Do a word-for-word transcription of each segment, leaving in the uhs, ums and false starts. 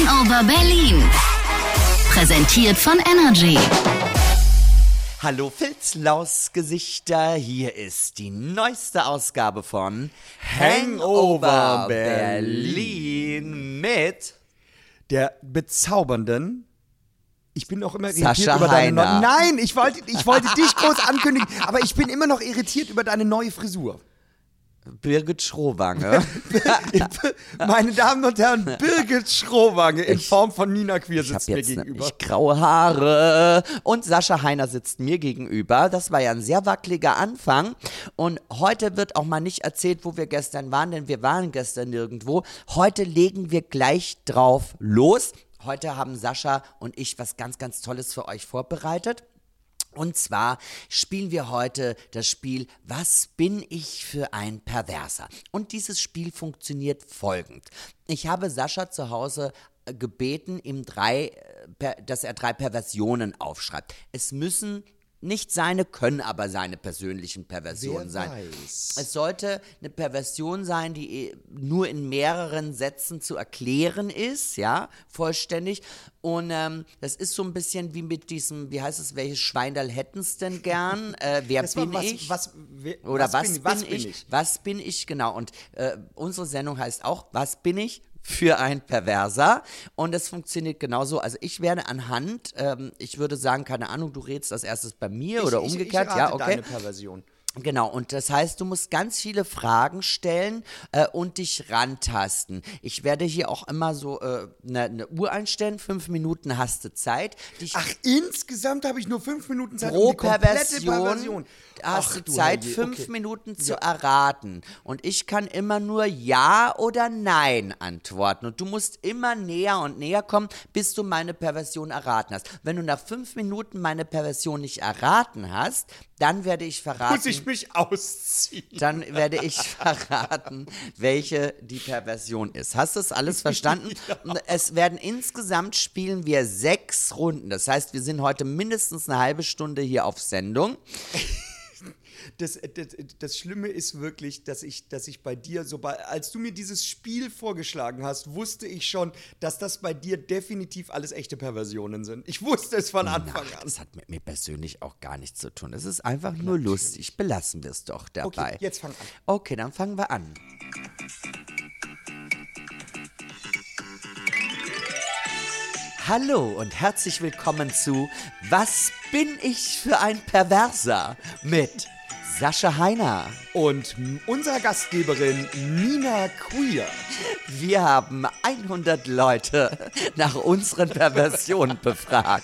Hangover Berlin. Präsentiert von Energy. Hallo Filzlausgesichter, hier ist die neueste Ausgabe von Hangover Berlin mit der bezaubernden, ich bin auch immer irritiert Sascha über deine Heiner. neue... Nein, ich wollte, ich wollte dich groß ankündigen, aber ich bin immer noch irritiert über deine neue Frisur. Birgit Schrowange. Meine Damen und Herren, Birgit Schrowange in ich, Form von Nina Queer sitzt mir gegenüber. Ich graue Haare und Sascha Heiner sitzt mir gegenüber. Das war ja ein sehr wackeliger Anfang und heute wird auch mal nicht erzählt, wo wir gestern waren, denn wir waren gestern nirgendwo. Heute legen wir gleich drauf los. Heute haben Sascha und ich was ganz, ganz Tolles für euch vorbereitet. Und zwar spielen wir heute das Spiel Was bin ich für ein Perverser? Und dieses Spiel funktioniert folgend. Ich habe Sascha zu Hause gebeten, ihm drei, dass er drei Perversionen aufschreibt. Es müssen nicht seine, können aber seine persönlichen Perversionen sein. Weiß. Es sollte eine Perversion sein, die nur in mehreren Sätzen zu erklären ist, ja, vollständig. Und ähm, das ist so ein bisschen wie mit diesem, wie heißt es, welches Schweindal hätten's denn gern? Äh, wer das bin was, ich? Was, wer, Oder was, was, bin, was bin, ich? ich? Was bin ich, genau. Und äh, unsere Sendung heißt auch, was bin ich für ein Perverser? Und es funktioniert genauso. Also ich werde anhand, ähm, ich würde sagen, keine Ahnung, du redest als erstes bei mir ich, oder ich, umgekehrt. Ich rate ja, okay. Deine Perversion. Genau, und das heißt, du musst ganz viele Fragen stellen äh, und dich rantasten. Ich werde hier auch immer so eine äh, ne, ne Uhr einstellen, fünf Minuten hast du Zeit. Dich Ach, insgesamt habe ich nur fünf Minuten Zeit, pro um die komplette Perversion, Perversion. hast Ach, du du Zeit, Herrje, fünf okay. Minuten zu Ja. erraten. Und ich kann immer nur Ja oder Nein antworten. Und du musst immer näher und näher kommen, bis du meine Perversion erraten hast. Wenn du nach fünf Minuten meine Perversion nicht erraten hast, dann werde ich verraten. Muss ich mich ausziehen? Dann werde ich verraten, welche die Perversion ist. Hast du das alles verstanden? Ja. Es werden insgesamt spielen wir sechs Runden. Das heißt, wir sind heute mindestens eine halbe Stunde hier auf Sendung. Das, das, das Schlimme ist wirklich, dass ich, dass ich bei dir, sobald, als du mir dieses Spiel vorgeschlagen hast, wusste ich schon, dass das bei dir definitiv alles echte Perversionen sind. Ich wusste es von Anfang Ach, an. das hat mit mir persönlich auch gar nichts zu tun. Es ist einfach nur lustig. Belassen wir es doch dabei. Okay, jetzt fang an. Okay, dann fangen wir an. Hallo und herzlich willkommen zu Was bin ich für ein Perverser? Mit Sascha Heiner und unserer Gastgeberin Nina Queer. Wir haben hundert Leute nach unseren Perversionen befragt.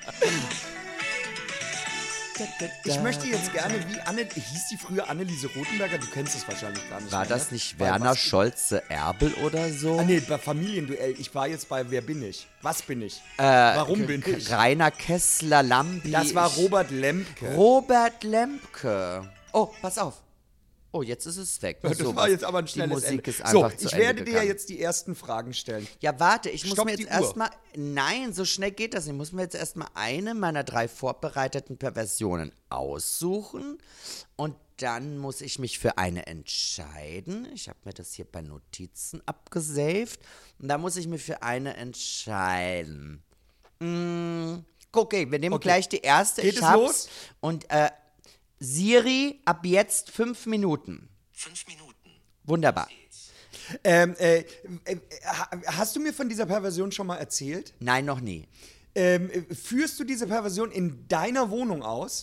Ich möchte jetzt gerne, wie Anne, hieß die früher Anneliese Rothenberger? Du kennst es wahrscheinlich gar nicht War mehr, das ne? nicht Bei Werner was- Scholze-Erbel oder so? Ah, nee, bei Familienduell. Ich war jetzt bei Wer bin ich? Was bin ich? Äh, Warum bin ich? Rainer Kessler, Lambi. Das war ich- Robert Lemke. Robert Lemke. Oh, pass auf. Oh, jetzt ist es weg. Das So war was. jetzt aber ein Die schnelles Musik Ende. ist einfach so, zu ich Ende werde dir gegangen. jetzt die ersten Fragen stellen. Ja, warte, ich muss Stopp mir die jetzt Uhr. erstmal. Nein, so schnell geht das nicht. Ich muss mir jetzt erstmal eine meiner drei vorbereiteten Perversionen aussuchen. Und dann muss ich mich für eine entscheiden. Ich habe mir das hier bei Notizen abgesaved. Und da muss ich mich für eine entscheiden. Mm, okay, wir nehmen Okay. gleich die erste. Geht ich es hab's. los? Und äh, Siri, ab jetzt fünf Minuten. Fünf Minuten. Wunderbar. Ähm, äh, äh, ha- hast du mir von dieser Perversion schon mal erzählt? Nein, noch nie. Ähm, äh, führst du diese Perversion in deiner Wohnung aus?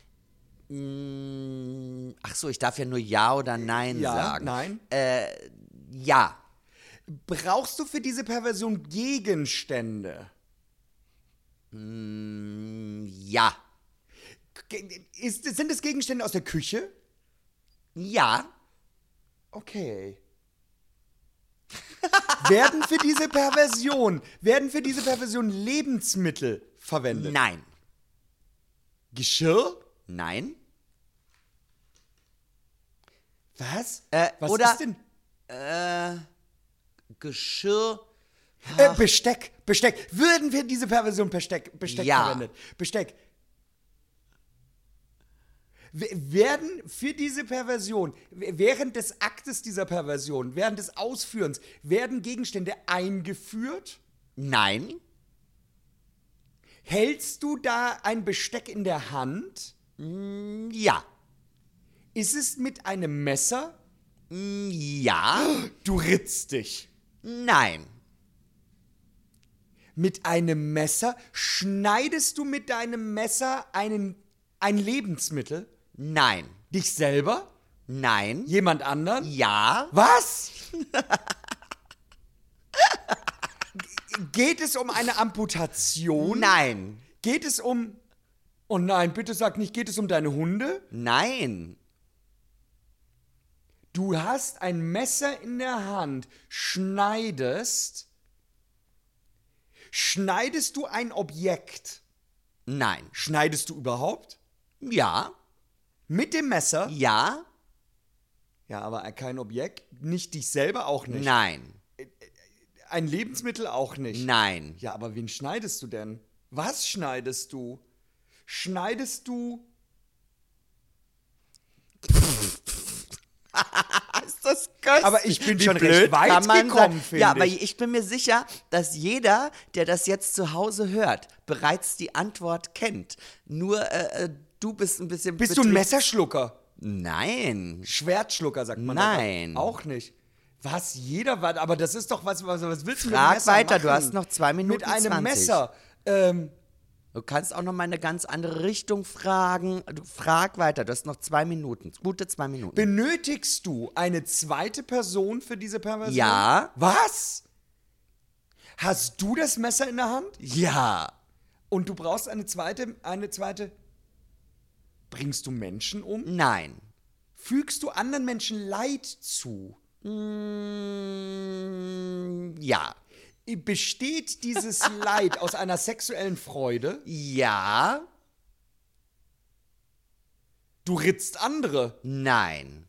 Mm, ach so, ich darf ja nur Ja oder Nein Ja, sagen. nein. Äh, ja. Brauchst du für diese Perversion Gegenstände? Mm, ja. Ge- Ist, sind es Gegenstände aus der Küche? Ja. Okay. werden für diese Perversion, werden für diese Perversion Lebensmittel verwendet? Nein. Geschirr? Nein. Was? Äh, Was oder- ist denn? Äh, Geschirr. Äh, Besteck, Besteck. Würden wir diese Perversion Besteck, Besteck Ja. verwendet? Besteck. W- Werden für diese Perversion, w- während des Aktes dieser Perversion, während des Ausführens, werden Gegenstände eingeführt? Nein. Hältst du da ein Besteck in der Hand? Ja. Ist es mit einem Messer? Ja. Du ritzt dich. Nein. Mit einem Messer? Schneidest du mit deinem Messer einen, ein Lebensmittel? Nein. Dich selber? Nein. Jemand anderen? Ja. Was? Geht es um eine Amputation? Nein. Geht es um... Oh nein, bitte sag nicht, geht es um deine Hunde? Nein. Du hast ein Messer in der Hand, schneidest... Schneidest du ein Objekt? Nein. Schneidest du überhaupt? Ja. Mit dem Messer? Ja. Ja, aber kein Objekt. Nicht dich selber auch nicht. Nein. Ein Lebensmittel auch nicht. Nein. Ja, aber wen schneidest du denn? Was schneidest du? Schneidest du... Ist das köstlich. Aber ich bin Wie schon blöd recht weit kann man gekommen, sein? finde Ja, aber ich. ich bin mir sicher, dass jeder, der das jetzt zu Hause hört, bereits die Antwort kennt. Nur äh, du bist ein bisschen... Bist du ein betrübt. Messerschlucker? Nein. Schwertschlucker, sagt man. Nein. Aber auch nicht. Was? Jeder war... Aber das ist doch... Was, was, was willst du mit Frag einem Messer weiter, machen? du hast noch zwei Minuten Mit einem zwanzig. Messer. Ähm, Du kannst auch noch mal in eine ganz andere Richtung fragen. Du frag weiter, du hast noch zwei Minuten. Gute zwei Minuten. benötigst du eine zweite Person für diese Perversion? Ja. Was? Hast du das Messer in der Hand? Ja. Und du brauchst eine zweite... Eine zweite... Bringst du Menschen um? Nein. Fügst du anderen Menschen Leid zu? Mm, ja. Besteht dieses Leid aus einer sexuellen Freude? Ja. Du ritzt andere. Nein.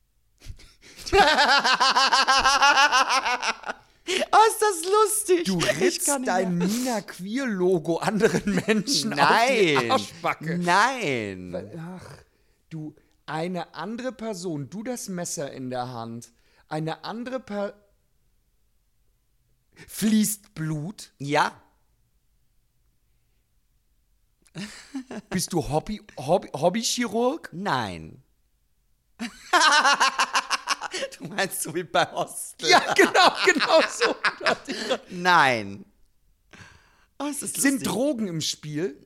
Oh, ist das lustig. Du Ich ritzt kann nicht dein mehr. Nina Queer-Logo anderen Menschen auf die Nein. Arschbacke. Nein. Ach, du, eine andere Person, du das Messer in der Hand, eine andere Per... Fließt Blut? Ja. Bist du Hobby, Hobby, Hobbychirurg? Nein. Du meinst so wie bei Hostel? Ja, genau, genau so. Nein. Oh, ist das Sind lustig. Drogen im Spiel?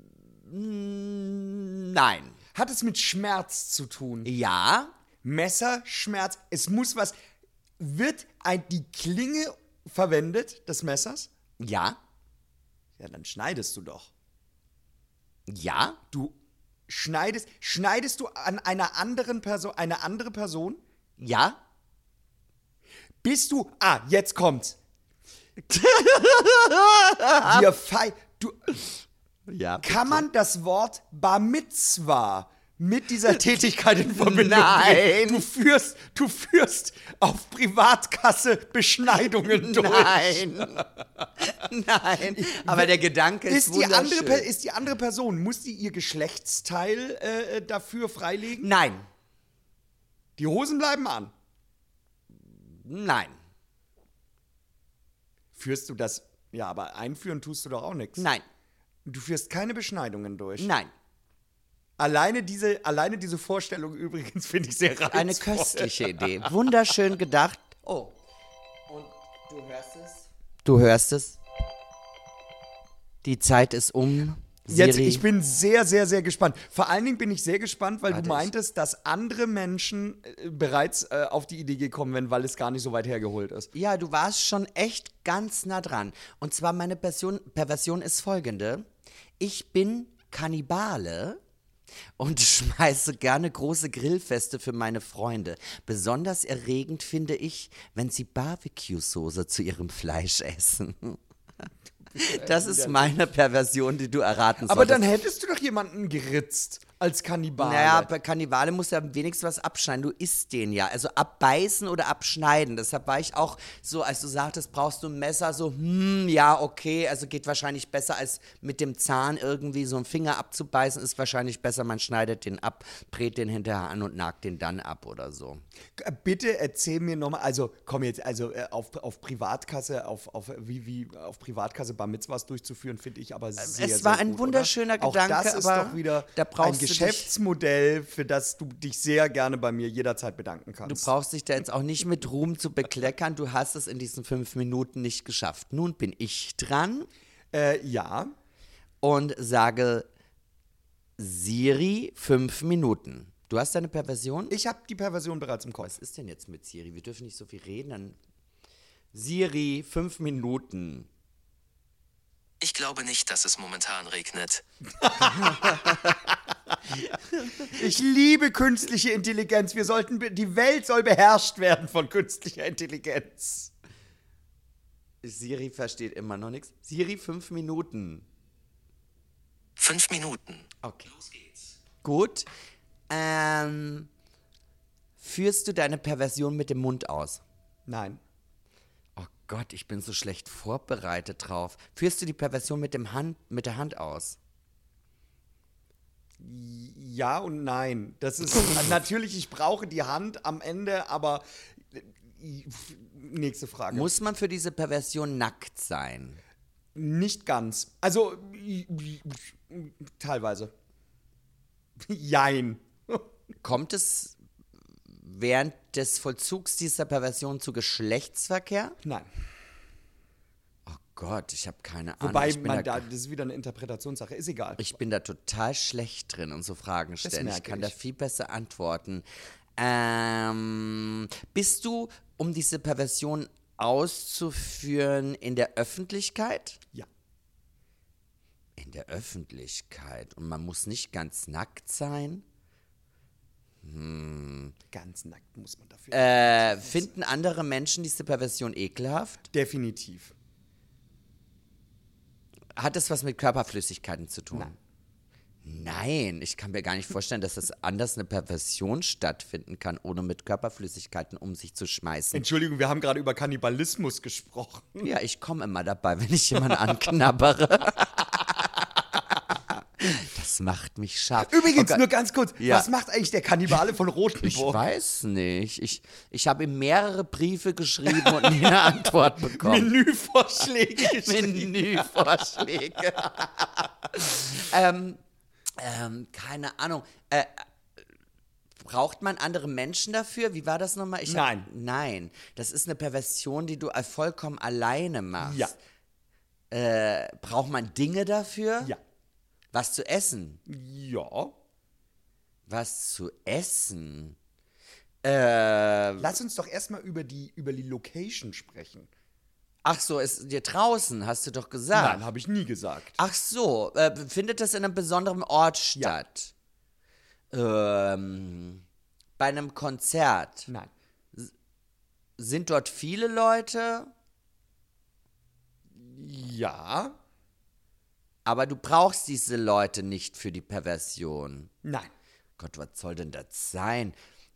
Nein. Hat es mit Schmerz zu tun? Ja. Messer, Schmerz, es muss was... Wird ein, die Klinge verwendet des Messers? Ja. Ja, dann schneidest du doch. Ja. Du schneidest, schneidest du an einer anderen Person, eine andere Person? Ja. Bist du, ah, jetzt kommt's. Wir fei, du, Ja. kann man das Wort Bar Mitzwa mit dieser Tätigkeit in Verbindung Nein. bringen? Du führst, du führst auf Privatkasse Beschneidungen durch. Nein. Nein. Aber der Gedanke ist, Ist die, andere, wunderschön. Per- ist die andere Person, muss die ihr Geschlechtsteil äh, dafür freilegen? Nein. Die Hosen bleiben an. Nein. Führst du das, ja, aber einführen tust du doch auch nichts. Nein. Du führst keine Beschneidungen durch. Nein. Alleine diese, alleine diese Vorstellung übrigens finde ich sehr reizvoll. Eine köstliche Idee. Wunderschön gedacht. Oh. Und du hörst es? Du hörst es? Die Zeit ist um. Jetzt, Siri. ich bin sehr, sehr, sehr gespannt. Vor allen Dingen bin ich sehr gespannt, weil Warte, du meintest, dass andere Menschen äh, bereits äh, auf die Idee gekommen wären, weil es gar nicht so weit hergeholt ist. Ja, du warst schon echt ganz nah dran. Und zwar meine Perversion, Perversion ist folgende. Ich bin Kannibale und schmeiße gerne große Grillfeste für meine Freunde. Besonders erregend finde ich, wenn sie Barbecue-Soße zu ihrem Fleisch essen. Das ist meine Perversion, die du erraten solltest. Aber dann hättest du doch jemanden geritzt. Als Kannibale. Naja, bei Kannibale musst du ja wenigstens was abschneiden. Du isst den ja. Also abbeißen oder abschneiden. Deshalb war ich auch so, als du sagtest, brauchst du ein Messer, so, hm, ja, okay. Also geht wahrscheinlich besser, als mit dem Zahn irgendwie so einen Finger abzubeißen. Ist wahrscheinlich besser, man schneidet den ab, brät den hinterher an und nagt den dann ab oder so. Bitte erzähl mir nochmal, also komm jetzt, also äh, auf, auf Privatkasse, auf, auf, wie, wie auf Privatkasse Bar Mitzvahs durchzuführen, finde ich aber sehr, Es sehr war gut, ein wunderschöner oder? Gedanke, Auch das ist aber doch wieder da ein brauchst du dich- Geschäftsmodell, für das du dich sehr gerne bei mir jederzeit bedanken Du kannst. brauchst dich da jetzt auch nicht mit Ruhm zu bekleckern. Du hast es in diesen fünf Minuten nicht geschafft. Nun bin ich dran Äh, ja, und sage Siri fünf Minuten. Du hast deine Perversion? ich habe die Perversion bereits im Kopf. Was ist denn jetzt mit Siri? Wir dürfen nicht so viel reden. Dann Siri, fünf Minuten. Ich glaube nicht, dass es momentan regnet. Ich liebe künstliche Intelligenz. Wir sollten, be- die Welt soll beherrscht werden von künstlicher Intelligenz. Siri versteht immer noch nichts. Siri, fünf Minuten. Fünf Minuten. Okay. Gut. Ähm, führst du deine Perversion mit dem Mund aus? Nein. Oh Gott, ich bin so schlecht vorbereitet drauf. Führst du die Perversion mit, dem Hand, mit der Hand aus? Ja und nein. Das ist natürlich, ich brauche die Hand am Ende, aber äh, nächste Frage. Muss man für diese Perversion nackt sein? Nicht ganz. Also teilweise. Jein. Kommt es während des Vollzugs dieser Perversion zu Geschlechtsverkehr? Nein. Oh Gott, ich habe keine Ahnung. Wobei ich bin man da, da, das ist wieder eine Interpretationssache, ist egal. ich bin da total schlecht drin und so Fragen stellen. Ich merke kann ich. da viel besser antworten. Ähm, bist du, um diese Perversion auszuführen, in der Öffentlichkeit? Ja. In der Öffentlichkeit. Und man muss nicht ganz nackt sein? Ganz nackt muss man dafür. Äh, finden andere Menschen diese Perversion ekelhaft? Definitiv. Hat es was mit Körperflüssigkeiten zu tun? Nein. Nein, ich kann mir gar nicht vorstellen, dass das anders eine Perversion stattfinden kann, ohne mit Körperflüssigkeiten um sich zu schmeißen. Entschuldigung, wir haben gerade über Kannibalismus gesprochen. Ja, ich komme immer dabei, wenn ich jemanden anknabbere. Das macht mich scharf. Übrigens, Oh Gott. nur ganz kurz, Ja. was macht eigentlich der Kannibale von Ich Rotenburg? weiß nicht. Ich, ich habe ihm mehrere Briefe geschrieben und nie eine Antwort bekommen. Menüvorschläge geschrieben. Menüvorschläge. ähm, ähm, keine Ahnung. Äh, braucht man andere Menschen dafür? Wie war das nochmal? Ich hab- Nein. Nein. Das ist eine Perversion, die du vollkommen alleine machst. Ja. Äh, braucht man Dinge dafür? Ja. Was zu essen? Ja. Was zu essen? Äh, Lass uns doch erstmal über die, über die Location sprechen. ach so, ist dir draußen, hast du doch gesagt. Nein, habe ich nie gesagt. Ach so, äh, findet das in einem besonderen Ort statt? Ähm, bei einem Konzert. Nein. Sind dort viele Leute, Ja. aber du brauchst diese Leute nicht für die Perversion. Nein. Gott, was soll denn das sein?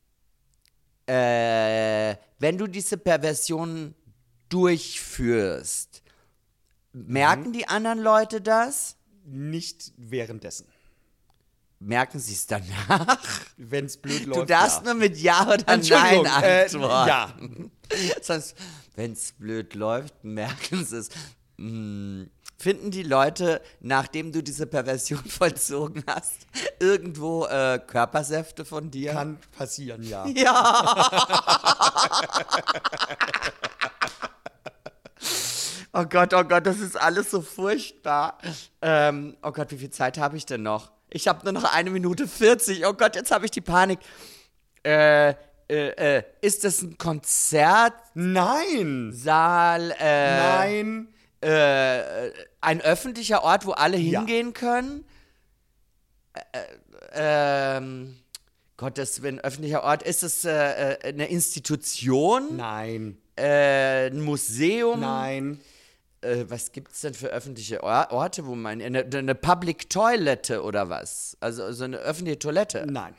Äh, wenn du diese Perversion durchführst, merken die anderen Leute das? Nicht währenddessen. Merken sie es danach? Wenn es blöd läuft. Du darfst ja. nur mit Ja oder Entschuldigung, Nein äh, antworten. ja. Sonst, wenn es blöd läuft, merken sie es. Hm, finden die Leute, nachdem du diese Perversion vollzogen hast, irgendwo äh, Körpersäfte von dir? Kann passieren, ja. Oh Gott, oh Gott, das ist alles so furchtbar. Ähm, oh Gott, wie viel Zeit habe ich denn noch? Ich habe nur noch eine Minute vierzig. Oh Gott, jetzt habe ich die Panik. Äh, äh, äh, ist das ein Konzertsaal? Nein. Äh, Nein. Äh, ein öffentlicher Ort, wo alle Ja. hingehen können? Äh, ähm, Gottes Willen, öffentlicher Ort. Ist es äh, äh, eine Institution? Nein. Äh, ein Museum? Nein. Äh, was gibt's denn für öffentliche Or- Orte, wo man, eine, eine Public Toilette oder was? Also so eine öffentliche Toilette. Nein.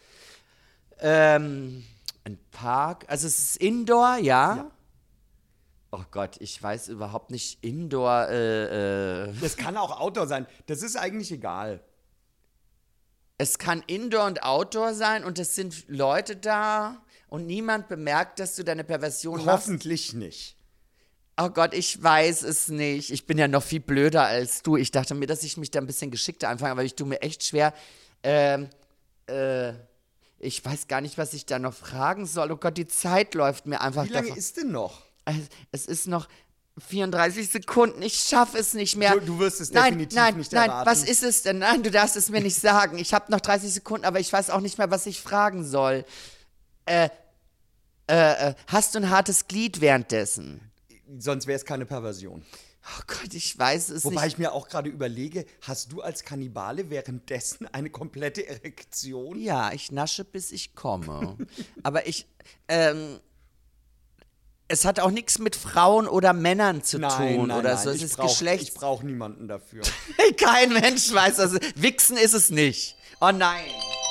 Ähm, ein Park, also es ist Indoor, ja? Ja. Oh Gott, ich weiß überhaupt nicht, Indoor, äh, äh. Das kann auch Outdoor sein. Das ist eigentlich egal. Es kann Indoor und Outdoor sein und es sind Leute da und niemand bemerkt, dass du deine Perversion machst. Hoffentlich nicht. Oh Gott, ich weiß es nicht. Ich bin ja noch viel blöder als du. Ich dachte mir, dass ich mich da ein bisschen geschickter anfange, aber ich tue mir echt schwer. Ähm, äh, ich weiß gar nicht, was ich da noch fragen soll. Oh Gott, die Zeit läuft mir einfach Wie lange davon. ist denn noch? Es ist noch vierunddreißig Sekunden. Ich schaffe es nicht mehr. Du, du wirst es nein, definitiv nein, nicht nein, erraten. was ist es denn? Nein, du darfst es mir nicht sagen. Ich habe noch dreißig Sekunden, aber ich weiß auch nicht mehr, was ich fragen soll. Äh, äh, äh, hast du ein hartes Glied währenddessen? Sonst wäre es keine Perversion. Oh Gott, ich weiß es Wobei nicht. ich mir auch gerade überlege, hast du als Kannibale währenddessen eine komplette Erektion? Ja, ich nasche, bis ich komme. Aber ich, ähm, es hat auch nichts mit Frauen oder Männern zu Nein, tun nein, oder nein. so. Es ich ist brauch, Geschlechts... Ich brauche niemanden dafür. Kein Mensch weiß das. Wichsen ist es nicht. Oh nein.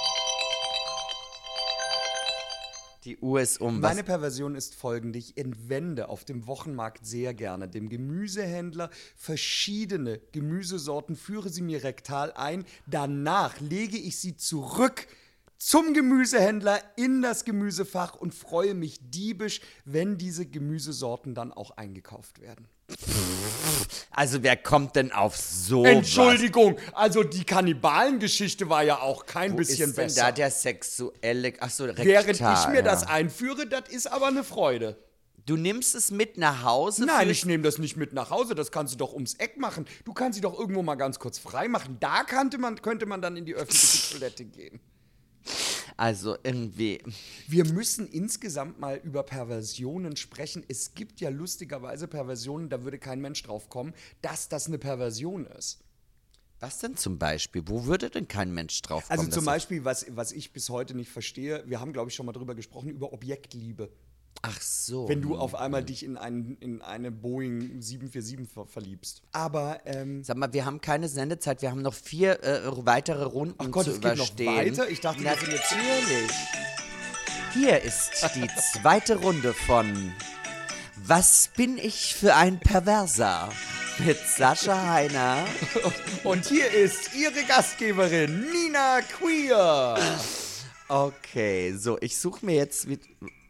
Die Uhr ist um. Was? Meine Perversion ist folgende. Ich entwende auf dem Wochenmarkt sehr gerne dem Gemüsehändler verschiedene Gemüsesorten, führe sie mir rektal ein. Danach lege ich sie zurück zum Gemüsehändler in das Gemüsefach und freue mich diebisch, wenn diese Gemüsesorten dann auch eingekauft werden. Also wer kommt denn auf so Entschuldigung, also die Kannibalengeschichte war ja auch kein Wo bisschen ist denn besser. da der sexuelle... Achso, rektal. Während ich mir ja. das einführe, das ist aber eine Freude. Du nimmst es mit nach Hause? Nein, für- ich nehme das nicht mit nach Hause, das kannst du doch ums Eck machen. Du kannst sie doch irgendwo mal ganz kurz frei machen. Da kannte man, könnte man dann in die öffentliche Toilette gehen. Also irgendwie... Wir müssen insgesamt mal über Perversionen sprechen. Es gibt ja lustigerweise Perversionen, da würde kein Mensch drauf kommen, dass das eine Perversion ist. Was denn zum Beispiel? Wo würde denn kein Mensch drauf kommen? Also zum dass- Beispiel, was, was ich bis heute nicht verstehe, wir haben, glaube ich, schon mal drüber gesprochen, über Objektliebe. Ach so. Wenn du auf einmal dich in, ein, in eine Boeing sieben vier sieben ver verliebst. Aber, ähm, Sag mal, wir haben keine Sendezeit, wir haben noch vier äh, weitere Runden ach Gott, zu es geht noch überstehen. weiter? Ich dachte, wir sind jetzt... Natürlich. Hier ist die zweite Runde von Was bin ich für ein Perverser? Mit Sascha Heiner. Und hier ist ihre Gastgeberin, Nina Queer. Okay, so, ich suche mir jetzt mit.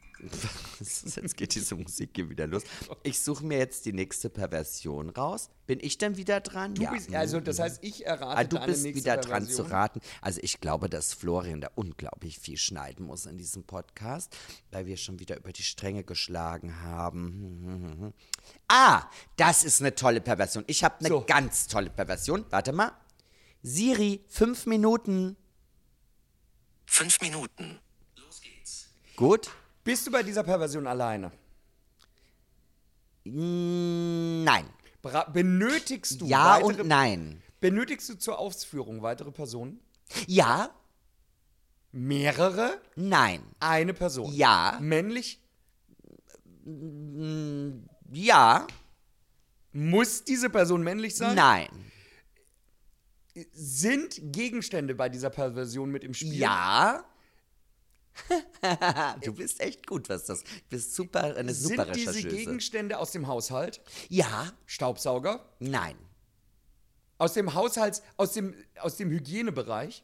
Jetzt geht diese Musik hier wieder los. Ich suche mir jetzt die nächste Perversion raus. Bin ich denn wieder dran? Du ja. bist, also das heißt, ich errate Ah, du deine bist nächste wieder dran zu Perversion. raten. Also ich glaube, dass Florian da unglaublich viel schneiden muss in diesem Podcast, weil wir schon wieder über die Stränge geschlagen haben. Ah, das ist eine tolle Perversion. Ich habe eine So. ganz tolle Perversion. Warte mal. Siri, fünf Minuten. Fünf Minuten. Los geht's. Gut? Bist du bei dieser Perversion alleine? Mm, Nein. Bra benötigst du Ja weitere, und nein. Benötigst du zur Ausführung weitere Personen? Ja, Mehrere? nein. Eine Person? Ja. Männlich? Ja, Muss diese Person männlich sein? nein. Sind Gegenstände bei dieser Perversion mit im Spiel? Ja. Du bist echt gut, was das. Du bist super, eine super Sind diese Rechercheuse. Gegenstände aus dem Haushalt? Ja, Staubsauger? nein. Aus dem Haushalts, aus dem, aus dem Hygienebereich?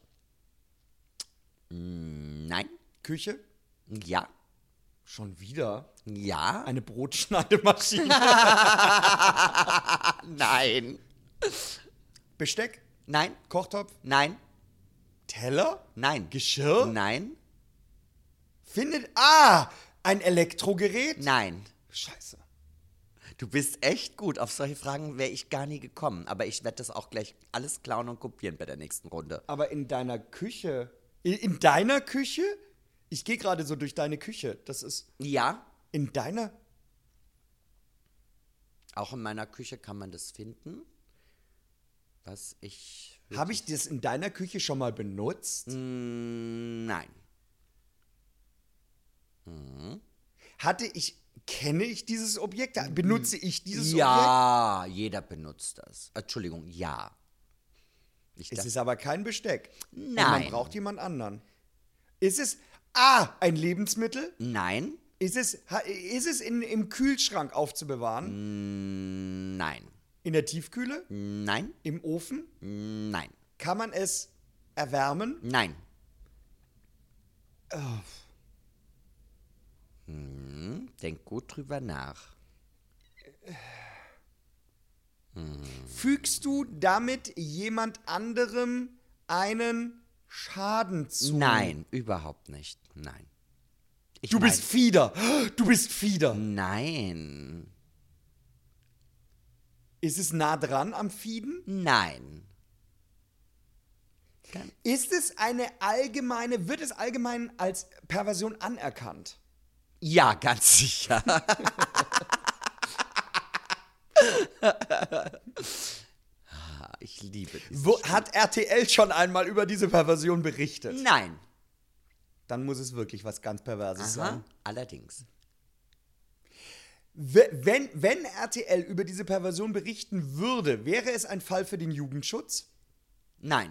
Nein. Küche? Ja. Schon wieder? Ja. Eine Brotschneidemaschine? Nein. Besteck? Nein. Kochtopf? Nein. Teller? Nein. Geschirr? Nein. Findet. Ah! Ein Elektrogerät? Nein. Scheiße. Du bist echt gut. Auf solche Fragen wäre ich gar nie gekommen. Aber ich werde das auch gleich alles klauen und kopieren bei der nächsten Runde. Aber in deiner Küche. In, in deiner Küche? Ich gehe gerade so durch deine Küche. Das ist. Ja. In deiner. Auch in meiner Küche kann man das finden. Was ich. Habe ich das in deiner Küche schon mal benutzt? Mm, Nein. Hatte ich. Kenne ich dieses Objekt? Benutze ich dieses Objekt? Ja, jeder benutzt das. Entschuldigung, ja. Ich Es dachte- ist aber kein Besteck. Und Nein. man braucht jemand anderen. Ist es A, ein Lebensmittel? Nein, Ist es, ha- ist es in, im Kühlschrank aufzubewahren? nein, In der Tiefkühle? nein, Im Ofen? nein, Kann man es erwärmen? nein. Hm, denk gut drüber nach. Fügst du damit jemand anderem einen Schaden zu? Nein, überhaupt nicht. Nein. Ich Du bist mein- Fieder. Du bist Fieder. Nein. Ist es nah dran am Fieden? Nein. Ist es eine allgemeine, wird es allgemein als Perversion anerkannt? Ja, ganz sicher. Ah, ich liebe dieses Wo, Spiel. hat R T L schon einmal über diese Perversion berichtet? Nein. Dann muss es wirklich was ganz Perverses Aha, sein. allerdings. We- Wenn, wenn R T L über diese Perversion berichten würde, wäre es ein Fall für den Jugendschutz? Nein.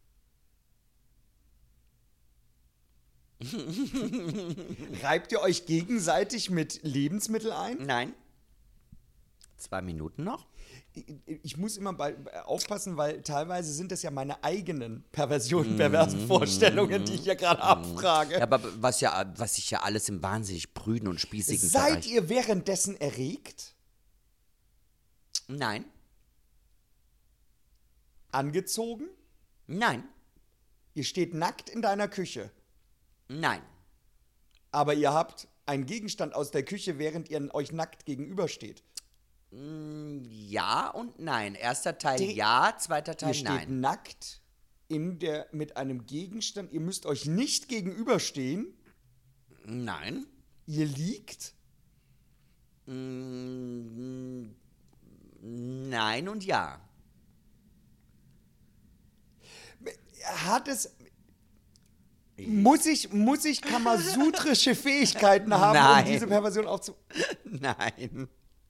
Reibt ihr euch gegenseitig mit Lebensmitteln ein? Nein. Zwei Minuten noch? Ich- Ich muss immer bei, aufpassen, weil teilweise sind das ja meine eigenen Perversionen, perversen Vorstellungen, die ich hier gerade abfrage. Ja, aber was ja, was sich ja alles im wahnsinnig prüden und spießigen Seid Bereich. ihr währenddessen erregt, Nein. angezogen? Nein. Ihr steht nackt in deiner Küche, Nein. aber ihr habt einen Gegenstand aus der Küche, während ihr euch nackt gegenübersteht. Ja und nein. Erster Teil Die- ja, zweiter Ihr Teil steht nein. nackt in der, mit einem Gegenstand. Ihr müsst euch nicht gegenüberstehen. Nein. Ihr liegt. Mm, Nein und ja. Hat es. Muss ich, muss ich kamasutrische Fähigkeiten haben, Nein. um diese Perversion aufzu. Nein.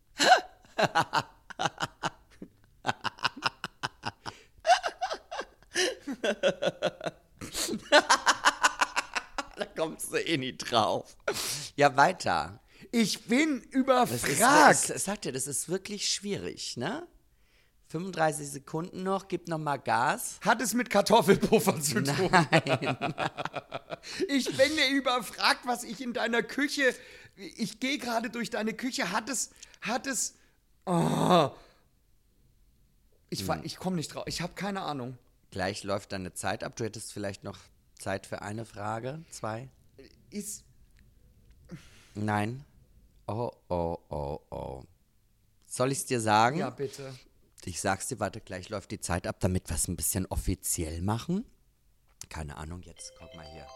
Da kommst du eh nie drauf. Ja, weiter. Ich bin Das ist, überfragt. das, sagt dir, das ist wirklich schwierig, ne? fünfunddreißig Sekunden noch, gib noch mal Gas. Hat es mit Kartoffelpuffer zu tun? Nein. Ich bin mir überfragt, was ich in deiner Küche. Ich gehe gerade durch deine Küche. Hat es. Hat es. Oh. Ich, Hm. fa- ich komme nicht drauf. Ich habe keine Ahnung. Gleich läuft deine Zeit ab. Du hättest vielleicht noch Zeit für eine Frage, zwei? Ist. Nein. Oh, oh, oh, oh. Soll ich es dir sagen? Ja, bitte. Ich sag's dir, warte, gleich läuft die Zeit ab, damit wir es ein bisschen offiziell machen. Keine Ahnung, jetzt guck mal hier.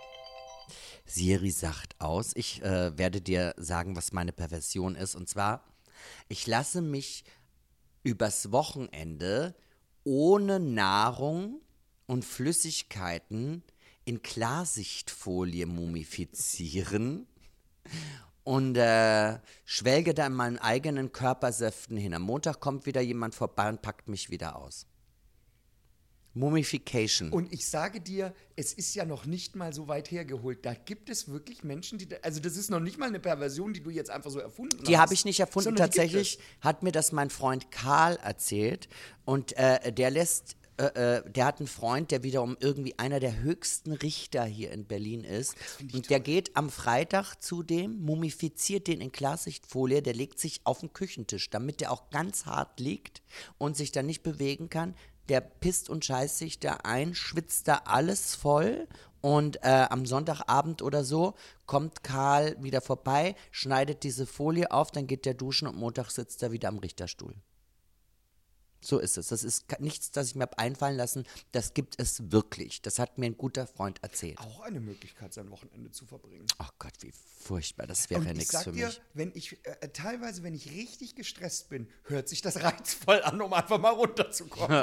Siri sagt aus, ich äh, werde dir sagen, was meine Perversion ist. Und zwar, ich lasse mich übers Wochenende ohne Nahrung und Flüssigkeiten in Klarsichtfolie mumifizieren und äh, schwelge da in meinen eigenen Körpersäften hin. Am Montag kommt wieder jemand vorbei und packt mich wieder aus. Mummification. Und ich sage dir, es ist ja noch nicht mal so weit hergeholt. Da gibt es wirklich Menschen, die. Da, also, das ist noch nicht mal eine Perversion, die du jetzt einfach so erfunden hast. Die habe ich nicht erfunden. sondern die gibt Tatsächlich es. hat mir das mein Freund Karl erzählt. Und äh, der lässt, äh, äh, der hat einen Freund, der wiederum irgendwie einer der höchsten Richter hier in Berlin ist. Und der geht am Freitag zu dem, mumifiziert den in Klarsichtfolie, der legt sich auf den Küchentisch, damit der auch ganz hart liegt und sich dann nicht bewegen kann. Der pisst und scheißt sich da ein, schwitzt da alles voll und äh, am Sonntagabend oder so kommt Karl wieder vorbei, schneidet diese Folie auf, dann geht der duschen und Montag sitzt er wieder am Richterstuhl. So ist es. Das ist nichts, das ich mir habe einfallen lassen. Das gibt es wirklich. Das hat mir ein guter Freund erzählt. Auch eine Möglichkeit, sein Wochenende zu verbringen. Oh Gott, wie furchtbar. Das wäre Und ja ich nichts sag für dir, mich. wenn ich, äh, teilweise, wenn ich richtig gestresst bin, hört sich das reizvoll an, um einfach mal runterzukommen.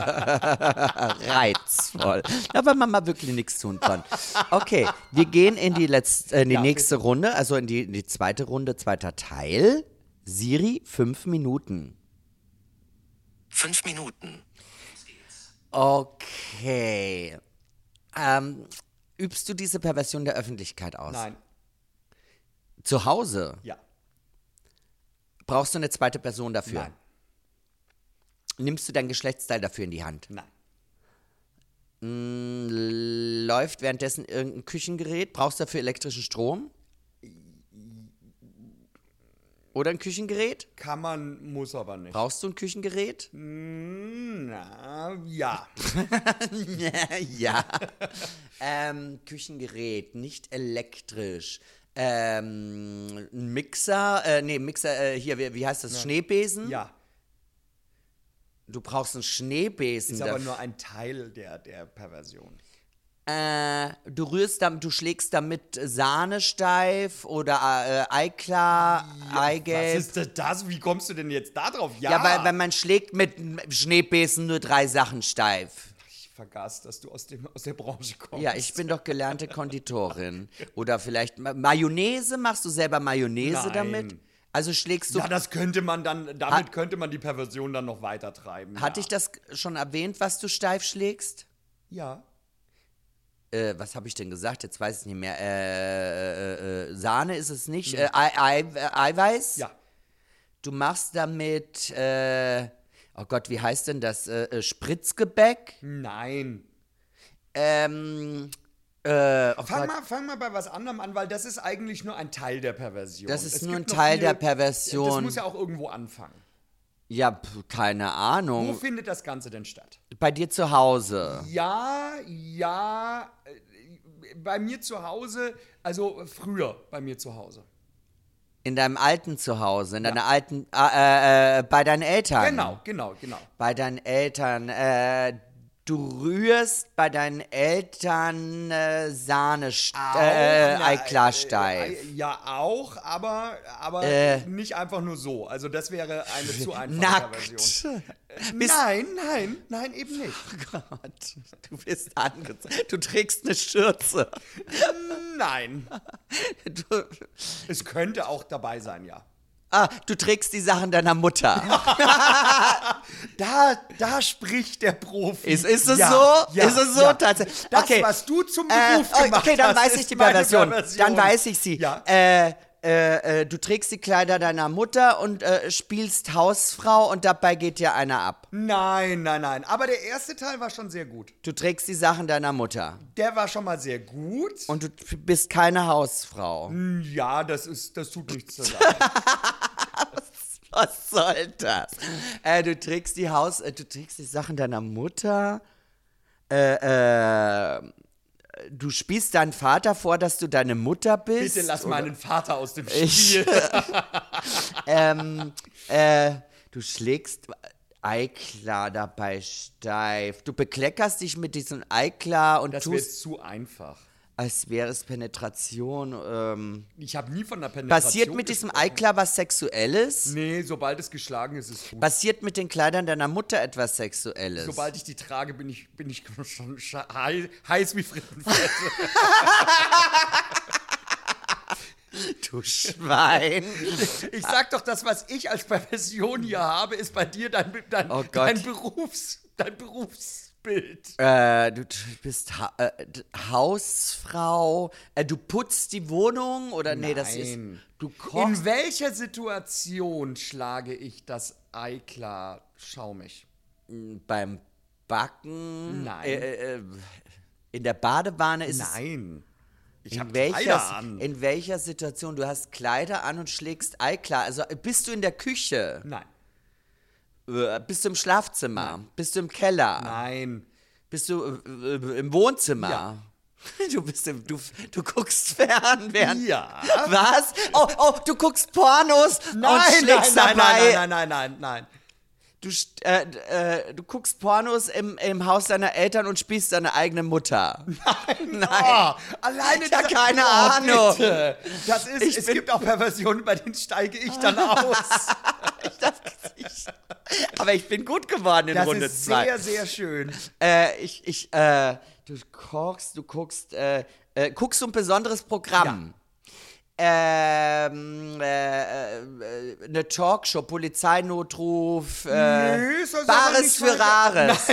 Reizvoll. Ja, weil man mal wirklich nichts tun kann. Okay, wir gehen in die, letzte, äh, in die Ja, nächste Runde, also in die, in die zweite Runde, zweiter Teil. Siri, fünf Minuten. Fünf Minuten. Okay. Ähm, übst du diese Perversion der Öffentlichkeit aus? Nein, Zu Hause? ja, Brauchst du eine zweite Person dafür? nein, Nimmst du dein Geschlechtsteil dafür in die Hand? nein, Mm, läuft währenddessen irgendein Küchengerät? Brauchst du dafür elektrischen Strom? Oder ein Küchengerät? kann man, muss aber nicht. Brauchst du ein Küchengerät? Na, ja. Ja. ähm, Küchengerät, nicht elektrisch. Ähm, ein Mixer, äh, nee, Mixer, äh, hier, wie, wie heißt das? Schneebesen? Ja, Du brauchst einen Schneebesen. ist aber dafür. nur ein Teil der, der Perversion. Äh, du rührst damit, du schlägst damit Sahne steif oder äh, Eiklar, Eigelb. Was ist denn das? Wie kommst du denn jetzt da drauf? Ja, Ja, weil, weil man schlägt mit einem Schneebesen nur drei Sachen steif. ich vergaß, dass du aus, dem, aus der Branche kommst. Ja, ich bin doch gelernte Konditorin. Oder vielleicht Ma- Mayonnaise, machst du selber Mayonnaise Nein. damit? Also schlägst du, Ja, das könnte man dann, damit Hat- könnte man die Perversion dann noch weiter treiben. hatte ja. ich das schon erwähnt, was du steif schlägst? Ja. Äh, was habe ich denn gesagt? Jetzt weiß ich nicht mehr. Äh, äh, äh, Sahne ist es nicht. Äh, Ei, Ei, äh, Eiweiß? Ja. Du machst damit, äh, oh Gott, wie heißt denn das? Äh, äh, Spritzgebäck? Nein. Ähm, äh, oh Fang Gott, mal, fang mal bei was anderem an, weil das ist eigentlich nur ein Teil der Perversion. Das ist Es nur gibt ein noch Teil viel- der Perversion. Das muss ja auch irgendwo anfangen. ja, pf, keine Wo Ahnung. findet das Ganze denn statt? Bei dir zu Hause. Ja, ja, äh, bei mir zu Hause, also früher bei mir zu Hause. In deinem alten Zuhause, in Ja. deiner alten, äh, äh, bei deinen Eltern. Genau, genau, genau. Bei deinen Eltern. Äh, du rührst bei deinen Eltern äh, Sahne, Auch, äh, na, Eiklar äh, steif. äh, Ja, auch, aber, aber Äh. nicht einfach nur so. Also das wäre eine zu einfache Nackt. Perversion. Bist- Nein, nein, nein, eben nicht. Gott, du bist angezogen. Du trägst eine Schürze. Nein. Du, Es könnte auch dabei sein, ja. ah, du trägst die Sachen deiner Mutter. Da, da spricht der Profi. Ist, ist es ja, so? Ja, ist es so ja. tatsächlich? Das, okay. was du zum Äh, Beruf oh, gemacht okay, dann hast, weiß ich ist die meine Perversion. Perversion. Dann weiß ich sie. Ja. Äh, äh, äh, du trägst die Kleider deiner Mutter und äh, spielst Hausfrau und dabei geht dir einer ab. Nein, nein, nein. Aber der erste Teil war schon sehr gut. Du trägst die Sachen deiner Mutter Der war schon mal sehr gut. und du t- bist keine Hausfrau. Ja, das ist, das tut nichts zur Sache. Was soll das? Äh, du trägst die Haus, äh, du trägst die Sachen deiner Mutter. Äh, äh, du spielst deinen Vater vor, dass du deine Mutter bist. Bitte lass oder- meinen Vater aus dem Ich- Spiel. ähm, äh, du schlägst Eiklar dabei steif. Du bekleckerst dich mit diesem Eiklar und Das wird tust, zu einfach. als wäre es Penetration. Ähm, Ich habe nie von einer Penetration passiert mit diesem gesprochen. Eiklar was Sexuelles? Nee, sobald es geschlagen ist, ist es gut. Passiert mit den Kleidern deiner Mutter etwas Sexuelles? Sobald ich die trage, bin ich, bin ich schon scha- hei- heiß wie Frittenfett. Du Schwein. Ich sag doch, das, was ich als Perversion hier habe, ist bei dir dein, dein, Oh Gott. dein, Berufs, dein Berufsbild. äh, du t- bist ha äh, d- Hausfrau. Äh, du putzt die Wohnung oder nee, das ist. Nein. Du kochst. In welcher Situation schlage ich das Ei klar schaumig? beim Backen. Nein. Äh, äh, in der Badewanne ist es. Nein. Ich In habe welcher, Kleider an. in welcher Situation? Du hast Kleider an und schlägst Eiklar. Also äh, bist du in der Küche? Nein. Äh, Bist du im Schlafzimmer? Bist du im Keller? Nein. Bist du äh, äh, im Wohnzimmer? Ja. Du bist im, du, du guckst fern während. Ja. Was? Oh, oh, du guckst Pornos Nein, und schlägst nein, nein, dabei. nein, nein, nein, nein, nein. du, st- äh, äh, du guckst Pornos im, im Haus deiner Eltern und spielst deine eigene Mutter. Nein. Nein. Oh, alleine Ich hab dieser- keine oh, Ahnung. Bitte. Das ist, Ich es bin- gibt auch Perversionen, bei denen steige ich dann aus. Das Gesicht. Aber ich bin gut geworden in Das Runde ist zwei. sehr, sehr schön. Äh, ich, ich, äh, du kochst, du guckst, äh, äh, guckst du ein besonderes Programm? Ähm, äh, äh, eine Talkshow, Polizeinotruf, äh, Nö, ist das aber Bares nicht für weiter- Rares.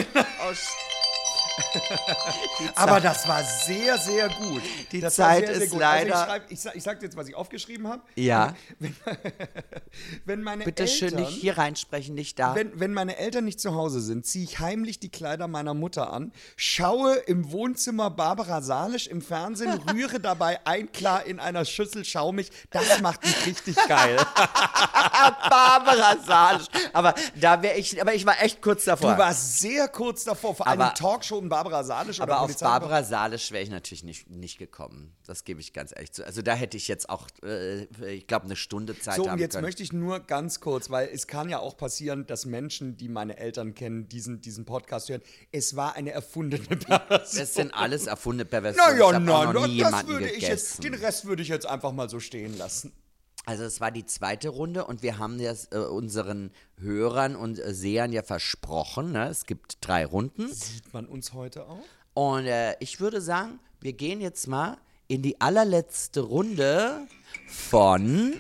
Aber das war sehr, sehr gut. Die das Zeit war sehr, sehr ist gut. leider- Also ich, schreib, ich, sag, ich sag dir jetzt, was ich aufgeschrieben habe. Ja. Wenn, wenn meine Bitte Eltern, schön nicht hier reinsprechen, nicht da. Wenn, wenn meine Eltern nicht zu Hause sind, ziehe ich heimlich die Kleider meiner Mutter an, schaue im Wohnzimmer Barbara Salisch im Fernsehen, rühre dabei ein klar in einer Schüssel, schaue mich. Das macht mich richtig geil. Barbara Salisch. Aber da wäre ich, aber ich war echt kurz davor. Du warst sehr kurz davor, vor allem Aber- Talkshow und Barbara Salisch oder Aber auf Polizei- Barbara Salisch wäre ich natürlich nicht, nicht gekommen. Das gebe ich ganz ehrlich zu. Also da hätte ich jetzt auch, äh, ich glaube, eine Stunde Zeit So, haben und jetzt können. möchte ich nur ganz kurz, weil es kann ja auch passieren, dass Menschen, die meine Eltern kennen, diesen, diesen Podcast hören. Es war eine erfundene Perversion. Das sind alles erfundene Perversionen. Naja, Ich hab auch nein, noch das, nie das jemanden würde ich gegessen. jetzt, den Rest würde ich jetzt einfach mal so stehen lassen. Also es war die zweite Runde und wir haben das äh, unseren Hörern und äh, Sehern ja versprochen. Ne? Es gibt drei Runden. Sieht man uns heute auch? Und äh, ich würde sagen, wir gehen jetzt mal in die allerletzte Runde von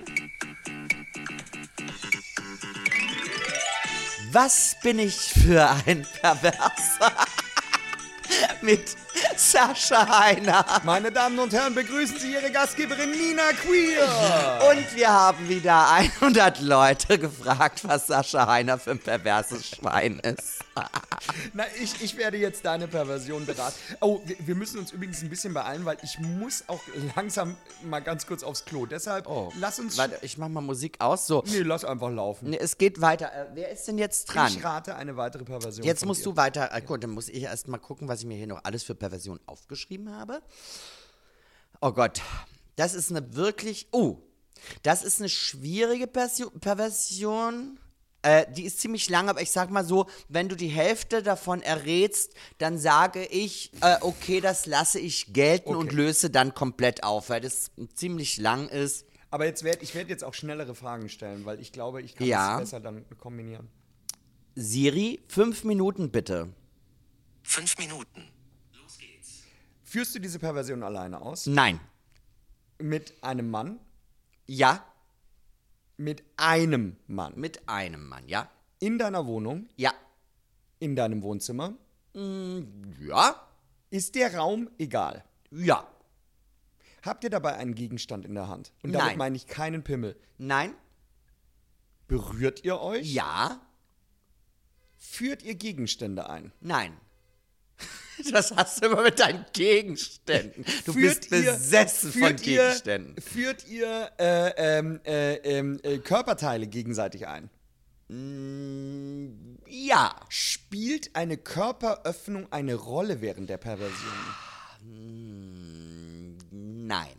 Was bin ich für ein Perverser? Mit Sascha Heiner. Meine Damen und Herren, begrüßen Sie Ihre Gastgeberin Nina Queer. Und wir haben wieder hundert Leute gefragt, was Sascha Heiner für ein perverses Schwein ist. Na, ich, ich werde jetzt deine Perversion beraten. Oh, wir, wir müssen uns übrigens ein bisschen beeilen, weil ich muss auch langsam mal ganz kurz aufs Klo. Deshalb, lass uns... Warte, ich mach mal Musik aus. So, Nee, lass einfach laufen. nee, es geht weiter. Äh, wer ist denn jetzt dran? Ich rate eine weitere Perversion. Jetzt von musst dir. du weiter. Äh, gut, dann muss ich erst mal gucken, was ich mir hier noch alles für Perversion aufgeschrieben habe. Oh Gott, das ist eine wirklich. Oh, das ist eine schwierige Persio Perversion. Äh, die ist ziemlich lang, aber ich sag mal so, wenn du die Hälfte davon errätst, dann sage ich, äh, okay, das lasse ich gelten Okay. und löse dann komplett auf, weil das ziemlich lang ist. Aber jetzt werd, ich werde jetzt auch schnellere Fragen stellen, weil ich glaube, ich kann Ja. das besser dann kombinieren. Siri, fünf Minuten bitte. Fünf Minuten. Los geht's. Führst du diese Perversion alleine aus? Nein. Mit einem Mann? Ja, Mit einem Mann? mit einem Mann, ja? In deiner Wohnung? Ja. In deinem Wohnzimmer? Ja? Ist der Raum egal? Ja. Habt ihr dabei einen Gegenstand in der Hand? Und damit Nein. meine ich keinen Pimmel. Nein? Berührt ihr euch? Ja? Führt ihr Gegenstände ein? Nein. Das hast du immer mit deinen Gegenständen. Du Führt bist ihr- besessen von führt ihr- Gegenständen. Führt ihr äh, ähm, äh, ähm, äh, Körperteile gegenseitig ein? Ja. Spielt eine Körperöffnung eine Rolle während der Perversion? Nein.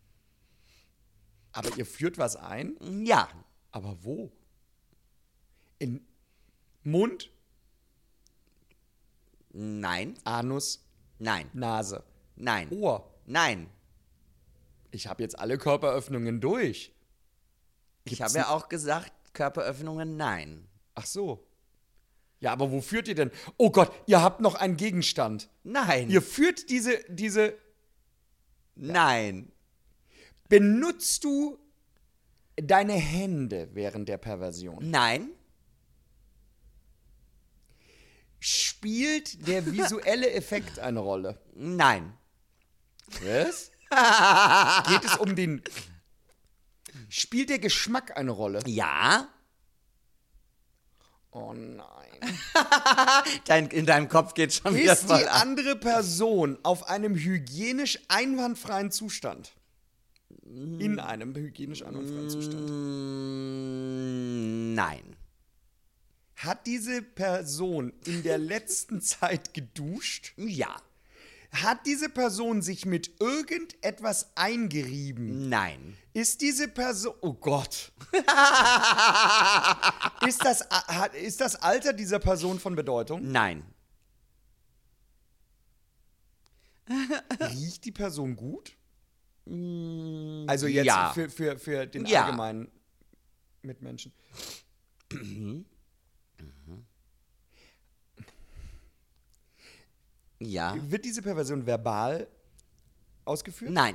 Aber ihr führt was ein? Ja. Aber wo? In Mund, Nein. Anus, Nein. Nase, Nein. Ohr. Nein. Ich habe jetzt alle Körperöffnungen durch. Ich Gibt's habe ja auch gesagt, Körperöffnungen nein. Ach so. Ja, aber wo führt ihr denn? Oh Gott, ihr habt noch einen Gegenstand. Nein. Ihr führt diese, diese. Nein. Benutzt du deine Hände während der Perversion? Nein. Spielt der visuelle Effekt eine Rolle? Nein. Was? Geht es um den. Spielt der Geschmack eine Rolle? Ja. Oh nein. Dein, in deinem Kopf geht schon wieder Ist voll die ab. andere Person auf einem hygienisch einwandfreien Zustand? In einem hygienisch einwandfreien Zustand. Mm, Nein. Hat diese Person in der letzten Zeit geduscht? Ja. Hat diese Person sich mit irgendetwas eingerieben? Nein. Ist diese Person... Oh Gott. ist, das, hat, ist das Alter dieser Person von Bedeutung? Nein. Riecht die Person gut? Also jetzt ja. für, für, für den Ja. allgemeinen Mitmenschen. Ja. Wird diese Perversion verbal ausgeführt? Nein.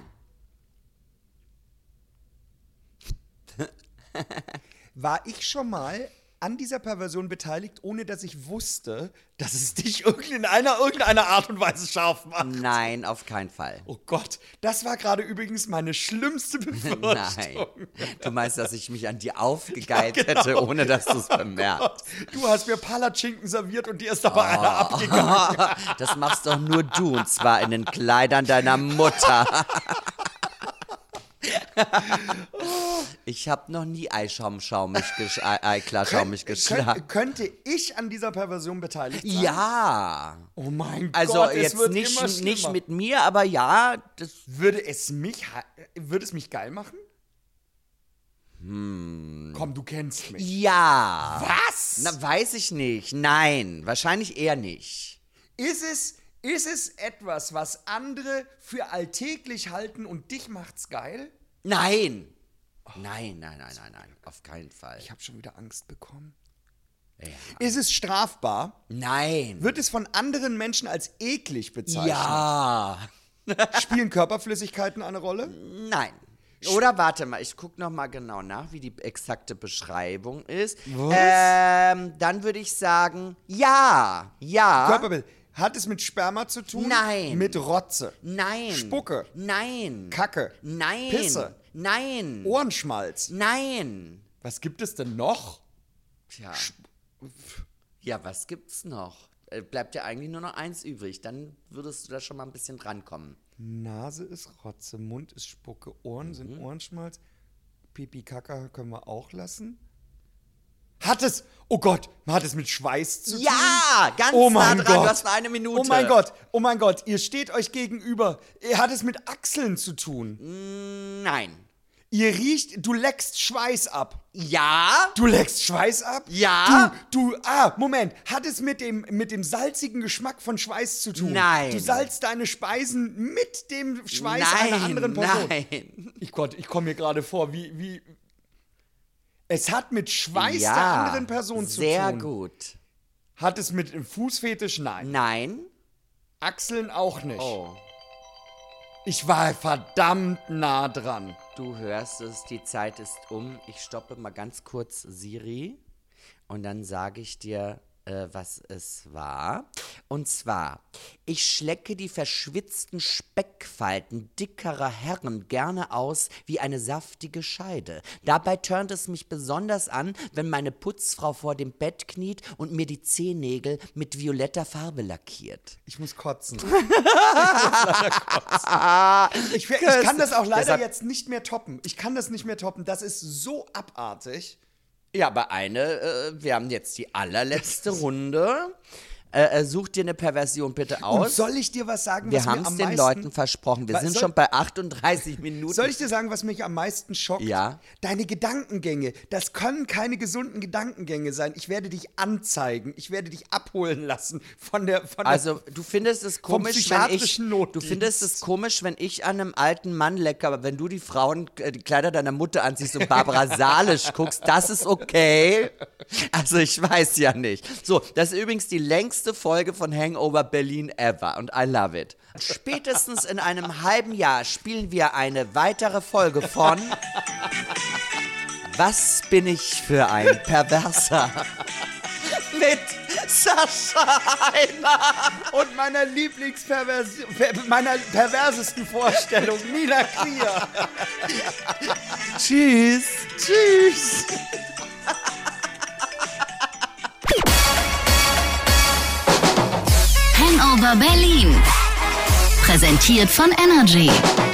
War ich schon mal an dieser Perversion beteiligt, ohne dass ich wusste, dass es dich in einer, irgendeiner Art und Weise scharf macht? Nein, auf keinen Fall. Oh Gott, das war gerade übrigens meine schlimmste Befürchtung. Nein. Du meinst, dass ich mich an dir aufgegeilt Ja, genau. hätte, ohne dass du es bemerkst. Du hast mir Palatschinken serviert und dir ist aber einer abgegangen. Das machst doch nur du, und zwar in den Kleidern deiner Mutter. Ich habe noch nie Eischaum-schaumig gesch- Ei- Eiklar-schaumig geschlagen. Könnt, könnte ich an dieser Perversion beteiligt sein? Ja. Oh mein Also Gott, es jetzt wird nicht, immer nicht schlimmer. mit mir, aber ja, das Würde es mich, ha- würde es mich geil machen? Hm. Komm, du kennst mich. ja. Was? Na, weiß ich nicht. Nein, wahrscheinlich eher nicht. Ist es, ist es etwas, was andere für alltäglich halten und dich macht's geil? Nein. Nein, nein, nein, nein, nein, auf keinen Fall. Ich habe schon wieder Angst bekommen. Ja. Ist es strafbar? Nein. Wird es von anderen Menschen als eklig bezeichnet? Ja. Spielen Körperflüssigkeiten eine Rolle? Nein. Oder warte mal, ich gucke noch mal genau nach, wie die exakte Beschreibung ist. Was? Ähm, dann würde ich sagen, ja, ja. Körperbild. Hat es mit Sperma zu tun? Nein. Mit Rotze? Nein. Spucke? Nein. Kacke? Nein. Pisse? Nein. Ohrenschmalz? Nein. Was gibt es denn noch? Tja. Ja, was gibt's noch? Äh, Bleibt ja eigentlich nur noch eins übrig. Dann würdest du da schon mal ein bisschen drankommen. Nase ist Rotze, Mund ist Spucke, Ohren sind Ohrenschmalz. Pipi, Kaka können wir auch lassen. Hat es, oh Gott, hat es mit Schweiß zu tun? Ja, ganz Oh nah mein dran. Gott. Du hast nur eine Minute. Oh mein Gott, oh mein Gott, ihr steht euch gegenüber. Hat es mit Achseln zu tun? Nein. Ihr riecht, du leckst Schweiß ab. Ja. Du leckst Schweiß ab? Ja. Du, du, ah, Moment. Hat es mit dem, mit dem salzigen Geschmack von Schweiß zu tun? Nein. Du salzt deine Speisen mit dem Schweiß Nein, einer anderen Person? nein. Ich Gott, ich komme mir gerade vor, wie, wie... Es hat mit Schweiß Ja, der anderen Person zu sehr tun. gut. Hat es mit dem Fußfetisch? Nein. Nein. Achseln auch nicht. Oh, Ich war verdammt nah dran. du hörst es, die Zeit ist um. Ich stoppe mal ganz kurz Siri und dann sage ich dir, äh, was es war. Und zwar, ich schlecke die verschwitzten Speckfalten dickerer Herren gerne aus wie eine saftige Scheide. Dabei turnt es mich besonders an, wenn meine Putzfrau vor dem Bett kniet und mir die Zehennägel mit violetter Farbe lackiert. Ich muss kotzen. ich muss leider kotzen. Ich, ich kann das auch leider Deshalb- jetzt nicht mehr toppen. Ich kann das nicht mehr toppen. Das ist so abartig. Ja, aber eine, äh, wir haben jetzt die allerletzte Runde. Äh, äh, such dir eine Perversion bitte Und aus. soll ich dir was sagen, Wir was mir haben es am den meisten... Leuten versprochen. Wir Was sind soll- schon bei achtunddreißig Minuten. Soll ich dir sagen, was mich am meisten schockt? Ja. Deine Gedankengänge. Das können keine gesunden Gedankengänge sein. Ich werde dich anzeigen. Ich werde dich abholen lassen von der... Von Also, der du findest es vom komisch, wenn ich, psychiatrischen du Notdienst. findest es komisch, wenn ich an einem alten Mann lecke, aber wenn du die Frauen, äh, die Kleider deiner Mutter anziehst und Barbara Salisch guckst, das ist okay. Also, ich weiß ja nicht. So, das ist übrigens die längste Folge von Hangover Berlin ever und I love it. Spätestens in einem halben Jahr spielen wir eine weitere Folge von Was bin ich für ein Perverser? Mit Sascha Heiner. Und meiner Lieblingsperversion, meiner perversesten Vorstellung, Nina Clear. Tschüss. Tschüss. Hangover Berlin. Präsentiert von Energy.